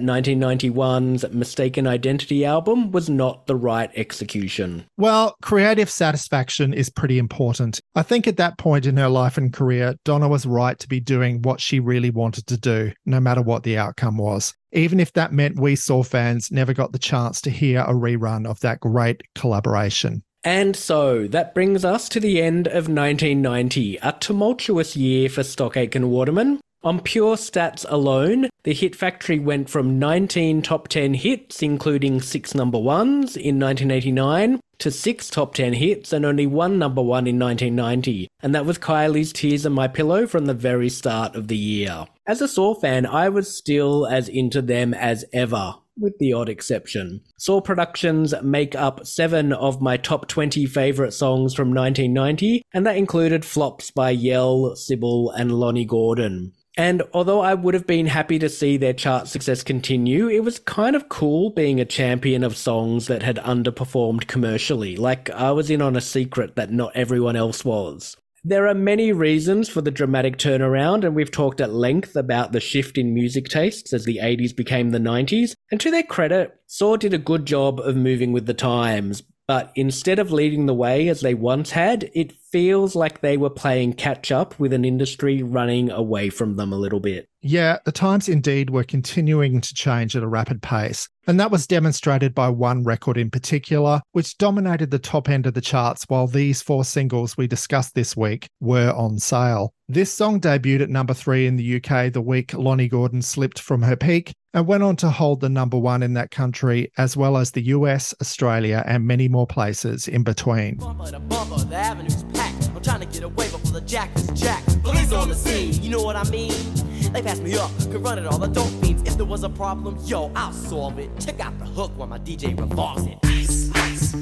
1991's Mistaken Identity album was not the right execution. Well, creative satisfaction is pretty important. I think at that point in her life and career, Donna was right to be doing what she really wanted to do, no matter what the outcome was, even if that meant we Saw fans never got the chance to hear a rerun of that great collaboration. And so, that brings us to the end of 1990, a tumultuous year for Stock Aitken Waterman. On pure stats alone, the Hit Factory went from 19 top 10 hits, including 6 number ones in 1989, to 6 top 10 hits and only 1 number one in 1990. And that was Kylie's Tears on My Pillow from the very start of the year. As a Saw fan, I was still as into them as ever, with the odd exception. Saw Productions make up 7 of my top 20 favourite songs from 1990, and that included flops by Yell, Sybil, and Lonnie Gordon. And although I would have been happy to see their chart success continue, it was kind of cool being a champion of songs that had underperformed commercially, like I was in on a secret that not everyone else was. There are many reasons for the dramatic turnaround, and we've talked at length about the shift in music tastes as the 80s became the 90s, and to their credit, Saw did a good job of moving with the times, but instead of leading the way as they once had, it feels like they were playing catch-up with an industry running away from them a little bit. Yeah, the times indeed were continuing to change at a rapid pace, and that was demonstrated by one record in particular, which dominated the top end of the charts while these 4 singles we discussed this week were on sale. This song debuted at number 3 in the UK the week Lonnie Gordon slipped from her peak, and went on to hold the number 1 in that country, as well as the US, Australia, and many more places in between. Bumper to bumper, the avenue's packed. I'm trying to get away before the jack is jacked. Police on the scene, you know what I mean? They pass me up, could run it all, the dope fiends. If there was a problem, yo, I'll solve it. Check out the hook while my DJ revolves it. Ice, ice,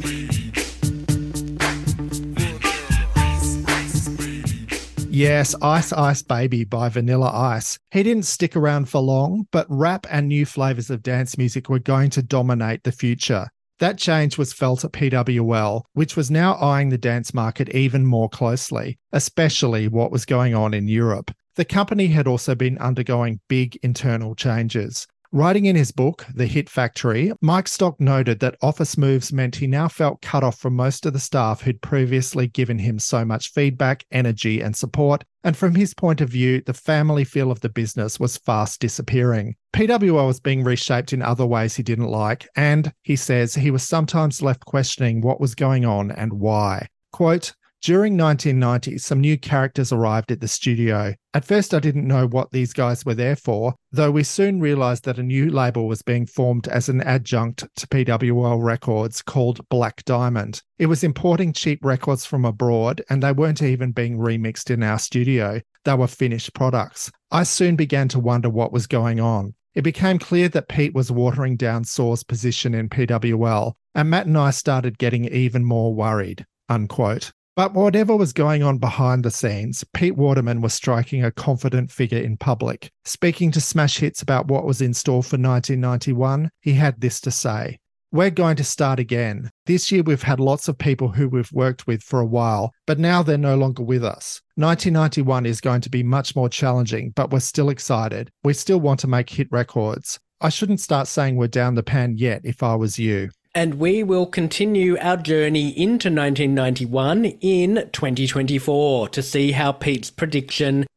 Yes, Ice Ice Baby by Vanilla Ice. He didn't stick around for long, but rap and new flavours of dance music were going to dominate the future. That change was felt at PWL, which was now eyeing the dance market even more closely, especially what was going on in Europe. The company had also been undergoing big internal changes. Writing in his book, The Hit Factory, Mike Stock noted that office moves meant he now felt cut off from most of the staff who'd previously given him so much feedback, energy, and support, and from his point of view, the family feel of the business was fast disappearing. PWL was being reshaped in other ways he didn't like, and, he says, he was sometimes left questioning what was going on and why. Quote, "During 1990, some new characters arrived at the studio. At first, I didn't know what these guys were there for, though we soon realised that a new label was being formed as an adjunct to PWL Records called Black Diamond. It was importing cheap records from abroad, and they weren't even being remixed in our studio. They were finished products. I soon began to wonder what was going on. It became clear that Pete was watering down Saw's position in PWL, and Matt and I started getting even more worried." Unquote. But whatever was going on behind the scenes, Pete Waterman was striking a confident figure in public. Speaking to Smash Hits about what was in store for 1991, he had this to say: "We're going to start again. This year we've had lots of people who we've worked with for a while, but now they're no longer with us. 1991 is going to be much more challenging, but we're still excited. We still want to make hit records. I shouldn't start saying we're down the pan yet if I was you." And we will continue our journey into 1991 in 2024 to see how Pete's prediction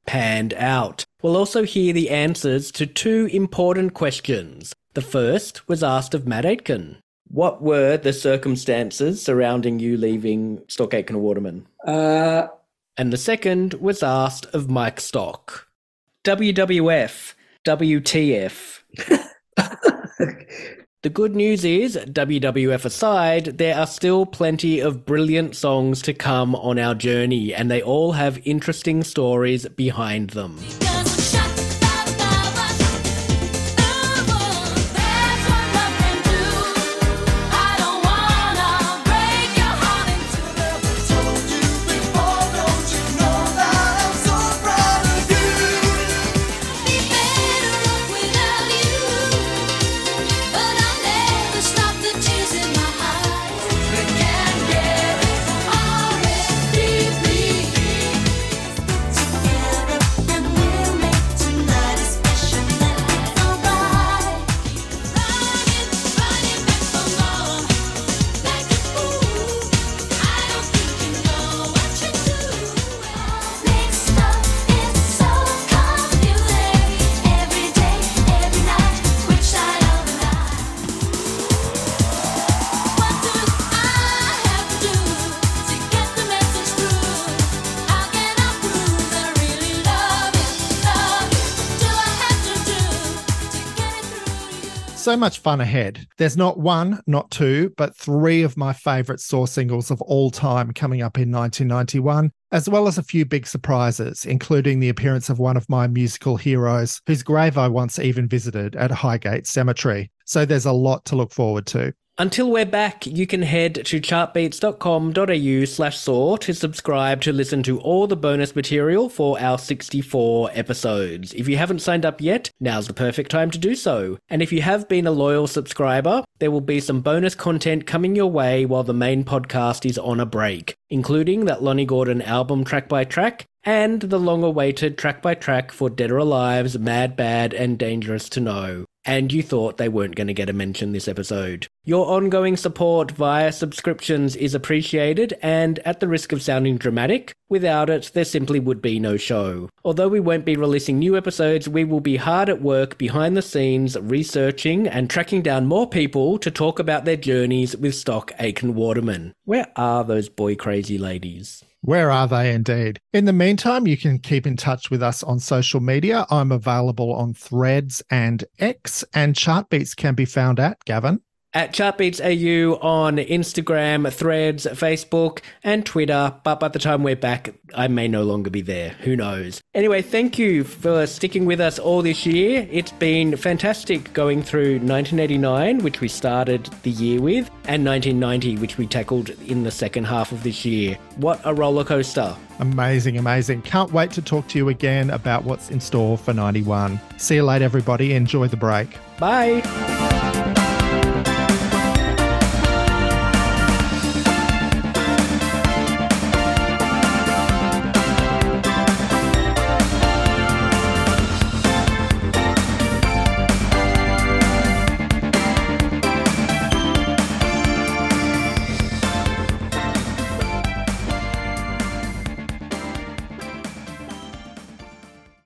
panned out. We'll also hear the answers to 2 important questions. The first was asked of Matt Aitken. What were the circumstances surrounding you leaving Stock Aitken Waterman? And the second was asked of Mike Stock. WWF, WTF. The good news is, WWF aside, there are still plenty of brilliant songs to come on our journey, and they all have interesting stories behind them. So much fun ahead. There's not 1, not 2, but 3 of my favourite Saw singles of all time coming up in 1991, as well as a few big surprises, including the appearance of one of my musical heroes, whose grave I once even visited at Highgate Cemetery. So there's a lot to look forward to. Until we're back, you can head to chartbeats.com.au/Saw to subscribe to listen to all the bonus material for our 64 episodes. If you haven't signed up yet, now's the perfect time to do so. And if you have been a loyal subscriber, there will be some bonus content coming your way while the main podcast is on a break, including that Lonnie Gordon album track by track, and the long-awaited track by track for Dead or Alive's Mad, Bad and Dangerous to Know. And you thought they weren't going to get a mention this episode. Your ongoing support via subscriptions is appreciated, and at the risk of sounding dramatic, without it, there simply would be no show. Although we won't be releasing new episodes, we will be hard at work behind the scenes, researching and tracking down more people to talk about their journeys with Stock Aitken Waterman. Where are those boy crazy ladies? Where are they indeed? In the meantime, you can keep in touch with us on social media. I'm available on Threads and X, and Chartbeats can be found at, Gavin? At Chartbeats AU on Instagram, Threads, Facebook, and Twitter. But by the time we're back, I may no longer be there. Who knows? Anyway, thank you for sticking with us all this year. It's been fantastic going through 1989, which we started the year with, and 1990, which we tackled in the second half of this year. What a roller coaster. Amazing, amazing. Can't wait to talk to you again about what's in store for 91. See you later, everybody. Enjoy the break. Bye.